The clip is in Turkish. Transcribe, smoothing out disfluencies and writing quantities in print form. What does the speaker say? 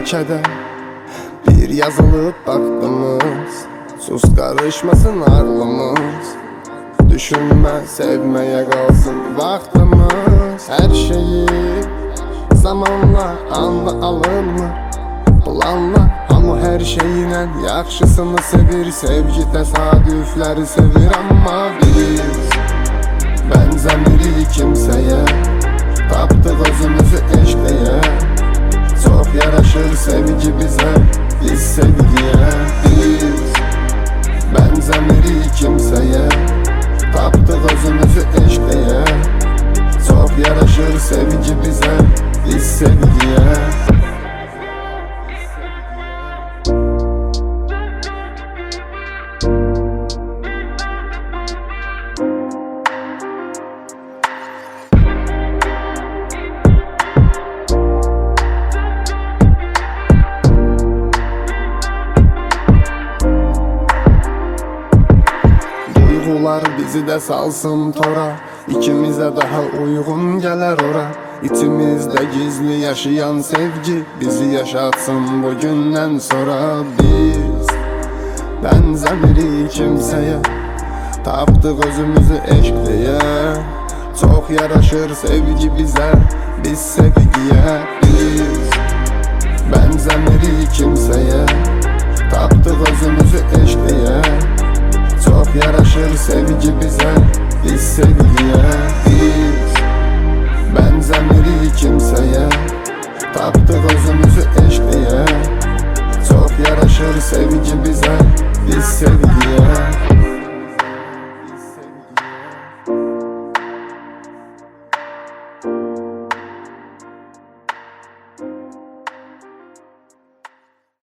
keder. Bir yazılıp baktığımız, sus karışmasın ağrımız. Düşünme sevmeye kalsın vaktimiz. Her şeyi zamanla anla alınma, planla ama her şeyinə yaxşısını sevir. Sevgi təsadüfləri sevir ama biz benzemirik kimseye. Tapdıq özümüzü eşqləyə, çok yaraşır sevgi bize, biz sevgiye. Biz benzemirik kimseye. Tapdıq özümüzü eşqləyə, çok yaraşır sevgi bize, biz sevgiye. Duygular bizi də salsın tora, İkimizə daha uyğun gələr ora. İçimizdə gizli yaşayan sevgi bizi yaşatsın bu gündən sonra. Biz benzemirik kimseye. Tapdıq özümüzü eşqləyə, çok yaraşır sevgi bize, biz sevgiye. Biz benzemirik kimseye. Tapdıq özümüzü